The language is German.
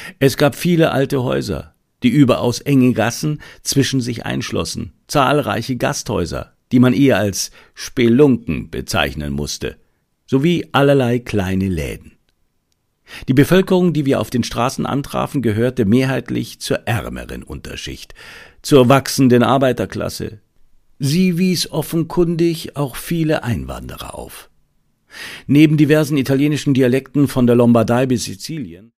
Es gab viele alte Häuser, die überaus enge Gassen zwischen sich einschlossen, zahlreiche Gasthäuser, die man eher als Spelunken bezeichnen musste, sowie allerlei kleine Läden. Die Bevölkerung, die wir auf den Straßen antrafen, gehörte mehrheitlich zur ärmeren Unterschicht, zur wachsenden Arbeiterklasse. Sie wies offenkundig auch viele Einwanderer auf. Neben diversen italienischen Dialekten von der Lombardei bis Sizilien